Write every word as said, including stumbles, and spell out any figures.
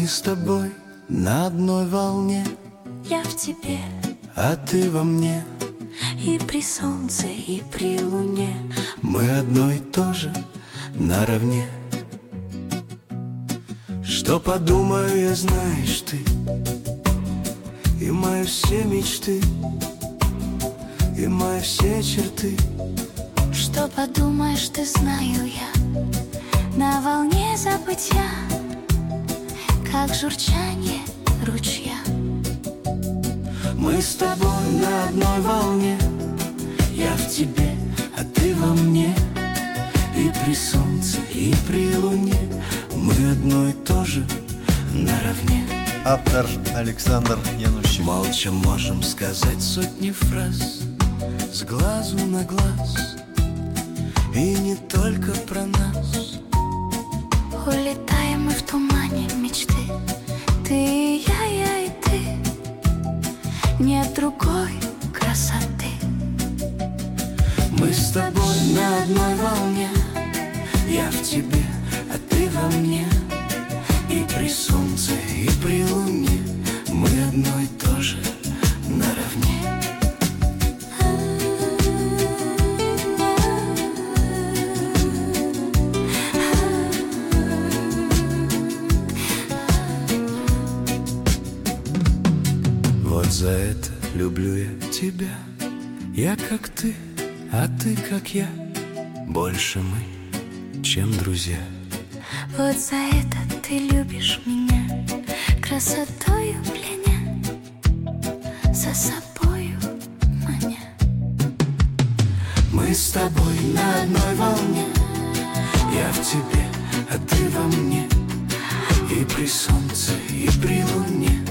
Мы с тобой на одной волне, Я в тебе, а ты во мне. и при солнце, и при луне. Мы одно и то же наравне. Что подумаю я, знаешь ты, и мои все мечты, и мои все черты. Что подумаешь, ты, знаю я, на волне забытья, как журчание ручья. Мы с тобой на одной волне, я в тебе, а ты во мне. И при солнце, и при луне мы одно и то же наравне. Автор Александр Янущик. Молча можем сказать сотни фраз с глазу на глаз, и не только про нас. Улетаем мы в тумане мечты, ты и я, я и ты. Нет другой красоты. Мы с тобой на одной волне, я в тебе, а ты во мне. И при солнце, и при луне мы одно и то же наравне. Вот за это люблю я тебя. Я как ты, а ты как я. Больше мы, чем друзья. Вот за это ты любишь меня, красотою пленя, за собою маня. Мы с тобой на одной волне, я в тебе, а ты во мне. И при солнце, и при луне